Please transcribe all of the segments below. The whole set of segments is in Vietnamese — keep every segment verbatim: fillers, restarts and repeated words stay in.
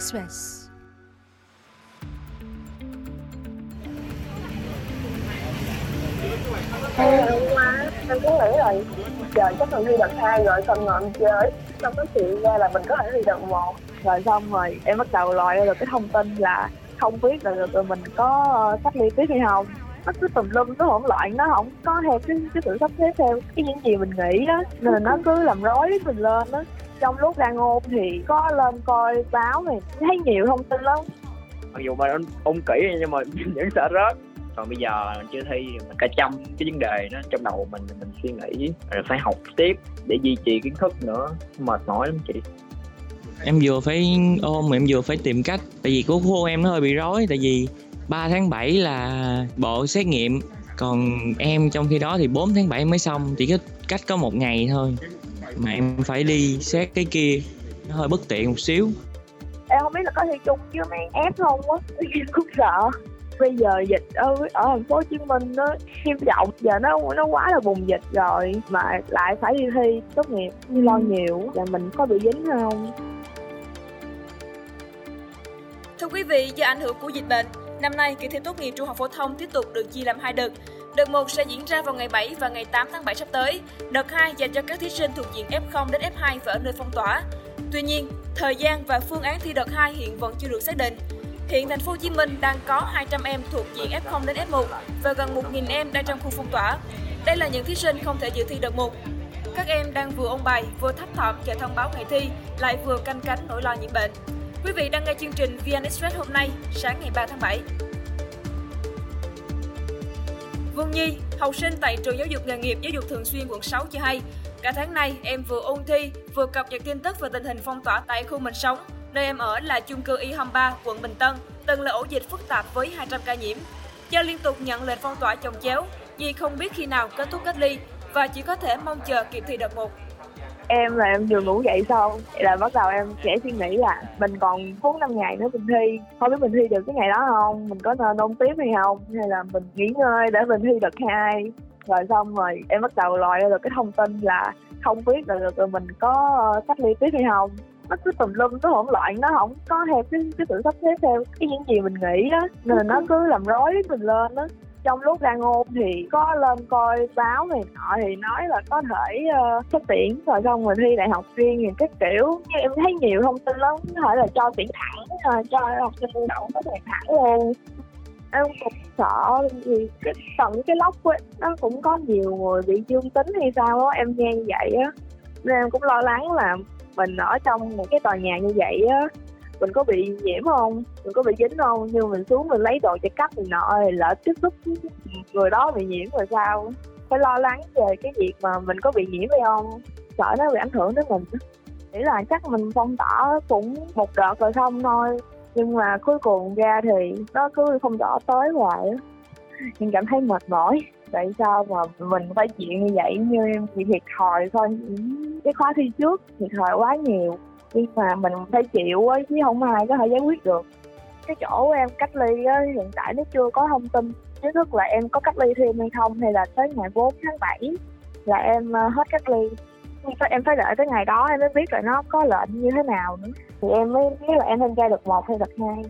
Express. Ngày hôm qua em cứ nghĩ rồi trời chắc mình thi đợt hai rồi, xong rồi em chơi, xong có chuyện ra là mình có thể thi đợt một, rồi xong rồi em bắt đầu lòi ra được cái thông tin là không biết là tụi mình có cách ly tiếp hay không. Nó cứ tùm lum, nó hỗn loạn, nó không có theo cái cái sự sắp xếp theo cái những gì mình nghĩ đó, nên là nó cứ làm rối mình lên đó. Trong lúc đang ôn thì có lên coi báo này, thấy nhiều thông tin lắm. Mặc dù mà ôn kỹ nhưng mà vẫn sợ rớt. Còn bây giờ mình chưa thi, mình cả trăm cái vấn đề đó trong đầu mình, mình suy nghĩ rồi phải học tiếp để duy trì kiến thức nữa, mệt mỏi lắm chị. Em vừa phải ôn mà em vừa phải tìm cách, tại vì của khu em nó hơi bị rối, tại vì ba tháng bảy là bộ xét nghiệm, còn em trong khi đó thì bốn tháng bảy mới xong, chỉ có cách có một ngày thôi mà em phải đi xét cái kia, nó hơi bất tiện một xíu. Em không biết là có thi chung với mấy ép không á, em cũng sợ. Bây giờ dịch ở ở thành phố Hồ Chí Minh nó nghiêm trọng, giờ nó nó quá là bùng dịch rồi mà lại phải đi thi tốt nghiệp, lo nhiều là mình có bị dính không. Thưa quý vị, do ảnh hưởng của dịch bệnh, năm nay kỳ thi tốt nghiệp trung học phổ thông tiếp tục được chia làm hai đợt. Đợt một sẽ diễn ra vào ngày bảy và ngày tám tháng bảy sắp tới. Đợt hai dành cho các thí sinh thuộc diện ép không đến ép hai và ở nơi phong tỏa. Tuy nhiên, thời gian và phương án thi đợt hai hiện vẫn chưa được xác định. Hiện thành phố Hồ Chí Minh đang có hai trăm em thuộc diện ép không đến ép một và gần một nghìn em đang trong khu phong tỏa. Đây là những thí sinh không thể dự thi đợt một. Các em đang vừa ôn bài, vừa thấp thỏm chờ thông báo ngày thi, lại vừa canh cánh nỗi lo nhiễm bệnh. Quý vị đang nghe chương trình vê en Express hôm nay, sáng ngày ba tháng bảy. Vương Nhi, học sinh tại trường giáo dục nghề nghiệp giáo dục thường xuyên quận sáu cho hay, cả tháng nay em vừa ôn thi, vừa cập nhật tin tức về tình hình phong tỏa tại khu mình sống. Nơi em ở là chung cư Y hai mươi ba, quận Bình Tân, từng là ổ dịch phức tạp với hai trăm ca nhiễm. Do liên tục nhận lệnh phong tỏa chồng chéo, Nhi không biết khi nào kết thúc cách ly và chỉ có thể mong chờ kịp thi đợt một. Em là em vừa ngủ dậy xong là bắt đầu em sẽ suy nghĩ là mình còn bốn năm ngày nữa mình thi, không biết mình thi được cái ngày đó không, mình có nên ôn tiếp hay không, hay là mình nghỉ ngơi để mình thi đợt hai. Rồi xong rồi em bắt đầu lòi ra được cái thông tin là không biết là tụi mình có cách ly tiếp hay không. Nó cứ tùm lum, nó hỗn loạn, nó không có theo cái, cái sự sắp xếp theo cái những gì mình nghĩ đó, nên là nó cứ làm rối mình lên đó. Trong lúc đang ôn thì có lên coi báo này nọ thì nói là có thể uh, xét tuyển, rồi xong rồi thi đại học riêng thì các kiểu. Nhưng em thấy nhiều thông tin lắm, có thể là cho tuyển thẳng, uh, cho học sinh đậu có tuyển thẳng luôn. Em cũng sợ vì cái tận cái lốc ấy, nó cũng có nhiều người bị dương tính hay sao á, em nghe như vậy á, nên em cũng lo lắng là mình ở trong một cái tòa nhà như vậy á, mình có bị nhiễm không, mình có bị dính không, nhưng mình xuống mình lấy đồ chạy cắp thì nọ thì lỡ tiếp xúc người đó bị nhiễm rồi sao. Phải lo lắng về cái việc mà mình có bị nhiễm hay không, sợ nó bị ảnh hưởng đến mình. Nghĩ là chắc mình phong tỏa cũng một đợt rồi xong thôi, nhưng mà cuối cùng ra thì nó cứ phong tỏa tới hoài á, mình cảm thấy mệt mỏi. Tại sao mà mình phải chịu như vậy, như em bị thiệt thòi thôi. Cái khóa thi trước thiệt thòi quá nhiều, nhưng mà mình phải chịu á, chứ không ai có thể giải quyết được. Cái chỗ em cách ly á, hiện tại nó chưa có thông tin chính thức là em có cách ly thêm hay không, hay là tới ngày bốn tháng bảy là em hết cách ly. Em phải đợi tới ngày đó em mới biết là nó có lệnh như thế nào nữa, thì em mới biết là em tham gia đợt một hay đợt hai.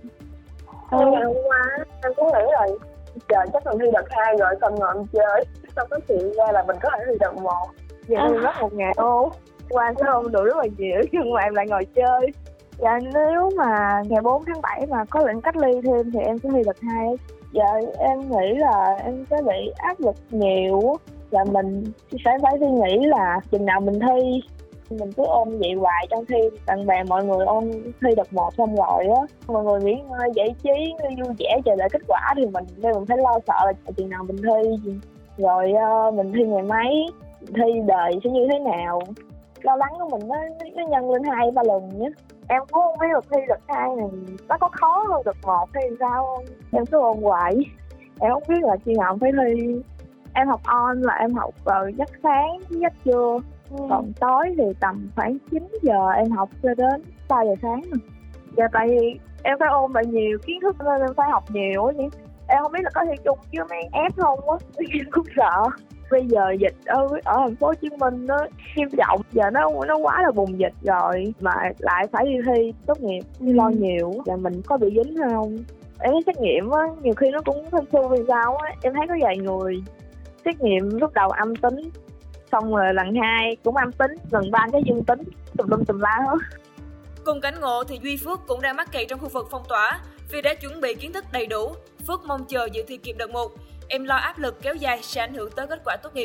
Hôm ngày hôm qua em cứ nghĩ rồi trời chắc mình thi đợt hai rồi, xong rồi em chơi, xong có chuyện ra là mình có thể thi đợt một. Giờ em mất một ngày ô qua cái hôm đủ rất là nhiều, nhưng mà em lại ngồi chơi. Dạ nếu mà ngày bốn tháng bảy mà có lệnh cách ly thêm thì em sẽ thi đợt hai. Dạ em nghĩ là em sẽ bị áp lực nhiều, là mình sẽ phải suy nghĩ là chừng nào mình thi. Mình cứ ôn vậy hoài trong thi, bạn bè mọi người ôn thi đợt một xong rồi á, mọi người nghỉ ngơi giải trí vui vẻ chờ đợi kết quả, thì mình nên mình phải lo sợ là chừng nào mình thi, rồi uh, mình thi ngày mấy, thi đời sẽ như thế nào. Lo lắng của mình nó, nó nhân lên hai ba lần nhé. Em cũng không biết được thi đợt hai này nó có khó hơn đợt một hay sao không. Em cứ ôn hoài, em không biết là khi nào phải thi. Em học on là em học vào giấc sáng với giấc trưa. Ừ. Còn tối thì tầm khoảng chín giờ em học cho đến ba giờ sáng. Dạ tại vì em phải ôn lại nhiều kiến thức nên em phải học nhiều á. Em không biết là có thi chung với mấy ép không á, em cũng sợ. Bây giờ dịch ở ở thành phố Hồ Chí Minh nó nghiêm trọng, giờ nó nó quá là bùng dịch rồi mà lại phải đi thi tốt nghiệp, đi lo nhiều là mình có bị dính không? Em thấy xét nghiệm á, nhiều khi nó cũng hên xui vì sao á, em thấy có vài người xét nghiệm lúc đầu âm tính, xong rồi lần hai cũng âm tính, lần ba cái dương tính, tùm lum tùm la hết. Cùng cảnh ngộ thì Duy Phước cũng đang mắc kẹt trong khu vực phong tỏa. Vì đã chuẩn bị kiến thức đầy đủ, Phước mong chờ dự thi kịp đợt một. Em lo áp lực kéo dài sẽ ảnh hưởng tới kết quả tốt nghiệp.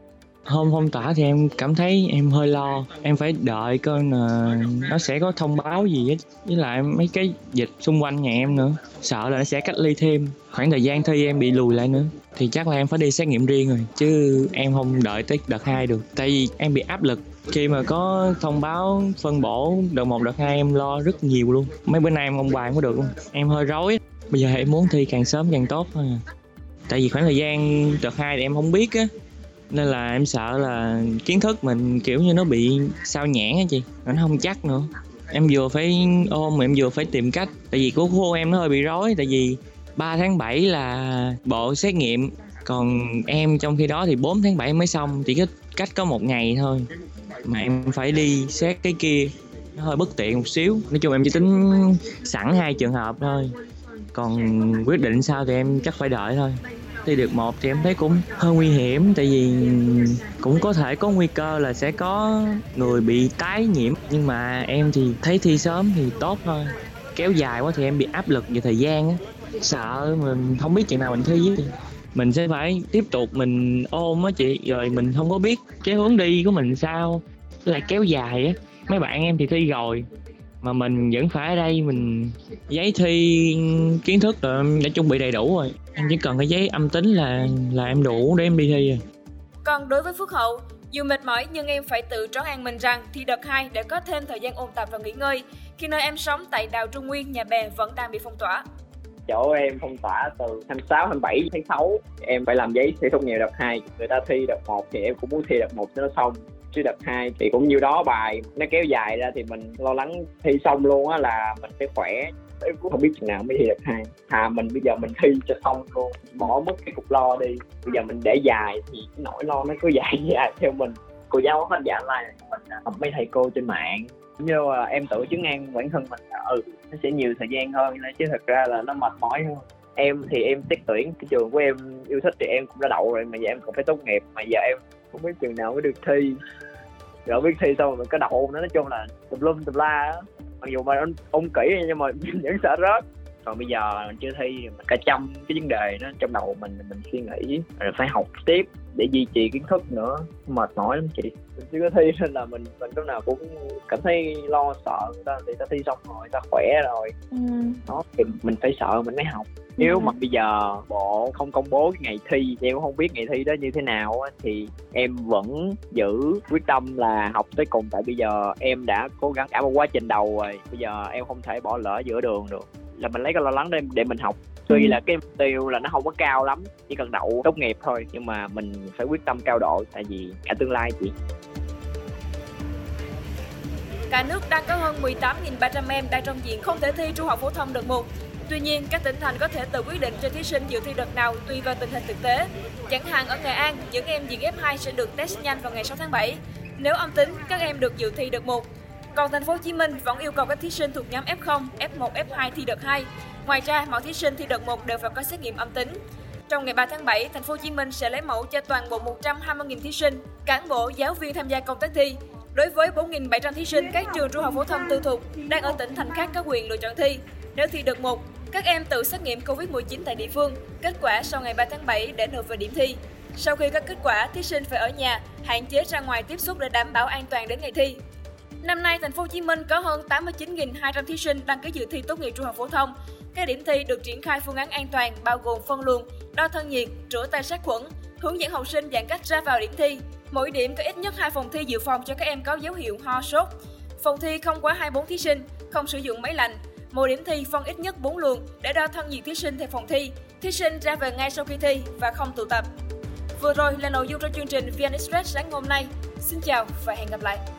Hôm phong tỏa thì em cảm thấy em hơi lo, em phải đợi coi là nó sẽ có thông báo gì á, với lại mấy cái dịch xung quanh nhà em nữa, sợ là nó sẽ cách ly thêm, khoảng thời gian thi em bị lùi lại nữa, thì chắc là em phải đi xét nghiệm riêng rồi, chứ em không đợi tới đợt hai được, tại vì em bị áp lực khi mà có thông báo phân bổ đợt một đợt hai, em lo rất nhiều luôn, mấy bữa nay em không bài không có được luôn, em hơi rối, bây giờ em muốn thi càng sớm càng tốt thôi à. Tại vì khoảng thời gian đợt hai thì em không biết á, nên là em sợ là kiến thức mình kiểu như nó bị sao nhãng á chị, nó không chắc nữa. Em vừa phải ôm mà em vừa phải tìm cách, tại vì của khu em nó hơi bị rối, tại vì ba tháng bảy là bộ xét nghiệm, còn em trong khi đó thì bốn tháng bảy mới xong, chỉ có cách có một ngày thôi mà em phải đi xét cái kia, nó hơi bất tiện một xíu. Nói chung em chỉ tính sẵn hai trường hợp thôi, còn quyết định sao thì em chắc phải đợi thôi. Thi được một thì em thấy cũng hơi nguy hiểm, tại vì cũng có thể có nguy cơ là sẽ có người bị tái nhiễm, nhưng mà em thì thấy thi sớm thì tốt thôi, kéo dài quá thì em bị áp lực về thời gian á, sợ mình không biết chừng nào mình thi với mình sẽ phải tiếp tục mình ôm á chị, rồi mình không có biết cái hướng đi của mình sao, lại kéo dài á. Mấy bạn em thì thi rồi mà mình vẫn phải ở đây mình giấy thi kiến thức rồi em đã chuẩn bị đầy đủ rồi, em chỉ cần cái giấy âm tính là là em đủ để em đi thi rồi. Còn đối với Phước Hậu, dù mệt mỏi nhưng em phải tự trấn an mình rằng thi đợt hai để có thêm thời gian ôn tập và nghỉ ngơi, khi nơi em sống tại đảo Trung Nguyên, Nhà Bè vẫn đang bị phong tỏa. Chỗ em phong tỏa từ hai mươi sáu, hai mươi bảy tháng sáu, em phải làm giấy thi tốt nghiệp đợt hai, người ta thi đợt một thì em cũng muốn thi đợt một cho nó xong. Chứ đợt hai thì cũng nhiêu đó bài, nó kéo dài ra thì mình lo lắng thi xong luôn á là mình sẽ khỏe. Em cũng không biết chừng nào mới thi đợt hai. Thà mình bây giờ mình thi cho xong luôn, bỏ mất cái cục lo đi. Bây giờ mình để dài thì cái nỗi lo nó cứ dài dài theo mình. Cô giáo hết dạ online mình học mấy thầy cô trên mạng. Như là em tự chứng an bản thân mình là ừ, nó sẽ nhiều thời gian hơn, chứ thật ra là nó mệt mỏi hơn. Em thì em xét tuyển cái trường của em yêu thích thì em cũng đã đậu rồi, mà giờ em còn phải tốt nghiệp, mà giờ em không biết chừng nào mới được thi. Rồi biết thi xong rồi có đậu nữa, nói chung là tùm lum tùm la á. Mặc dù mà ôn kỹ nhưng mà vẫn sợ rớt. Còn bây giờ mình chưa thi, mình cả trăm cái vấn đề đó trong đầu mình mình suy nghĩ, rồi phải học tiếp để duy trì kiến thức nữa, mệt mỏi lắm chị. Mình chưa có thi nên là mình mình lúc nào cũng cảm thấy lo sợ người ta, thì ta thi xong rồi, ta khỏe rồi, ừ. Đó thì mình phải sợ mình mới học. Nếu ừ. mà bây giờ bộ không công bố cái ngày thi, em cũng không biết ngày thi đó như thế nào á, thì em vẫn giữ quyết tâm là học tới cùng. Tại bây giờ em đã cố gắng cả một quá trình đầu rồi, bây giờ em không thể bỏ lỡ giữa đường được. Là mình lấy cái lo lắng để, để mình học. Tuy là cái mục tiêu là nó không có cao lắm, chỉ cần đậu tốt nghiệp thôi, nhưng mà mình phải quyết tâm cao độ, tại vì cả tương lai chị. Cả nước đang có hơn mười tám nghìn ba trăm em đang trong diện không thể thi trung học phổ thông đợt một. Tuy nhiên, các tỉnh thành có thể tự quyết định cho thí sinh dự thi đợt nào tùy vào tình hình thực tế. Chẳng hạn ở Nghệ An, những em diện ép hai sẽ được test nhanh vào ngày sáu tháng bảy. Nếu âm tính, các em được dự thi đợt một. Còn thành phố Hồ Chí Minh vẫn yêu cầu các thí sinh thuộc nhóm ép không, ép một, ép hai thi đợt hai. Ngoài ra, mọi thí sinh thi đợt một đều phải có xét nghiệm âm tính. Trong ngày ba tháng bảy, thành phố Hồ Chí Minh sẽ lấy mẫu cho toàn bộ một trăm hai mươi nghìn thí sinh, cán bộ, giáo viên tham gia công tác thi. Đối với bốn nghìn bảy trăm thí sinh các trường trung học phổ thông tư thục đang ở tỉnh thành khác có quyền lựa chọn thi. Nếu thi đợt một, các em tự xét nghiệm covid mười chín tại địa phương, kết quả sau ngày ba tháng bảy để nộp về điểm thi. Sau khi có kết quả, thí sinh phải ở nhà, hạn chế ra ngoài tiếp xúc để đảm bảo an toàn đến ngày thi. Năm nay, thành phố Hồ Chí Minh có hơn tám mươi chín nghìn hai trăm thí sinh đăng ký dự thi tốt nghiệp trung học phổ thông. Các điểm thi được triển khai phương án an toàn bao gồm phân luồng, đo thân nhiệt, rửa tay sát khuẩn, hướng dẫn học sinh giãn cách ra vào điểm thi. Mỗi điểm có ít nhất hai phòng thi dự phòng cho các em có dấu hiệu ho sốt. Phòng thi không quá hai mươi bốn thí sinh, không sử dụng máy lạnh. Mỗi điểm thi phân ít nhất bốn luồng để đo thân nhiệt thí sinh theo phòng thi. Thí sinh ra về ngay sau khi thi và không tụ tập. Vừa rồi là nội dung trong chương trình vê en Express sáng hôm nay. Xin chào và hẹn gặp lại.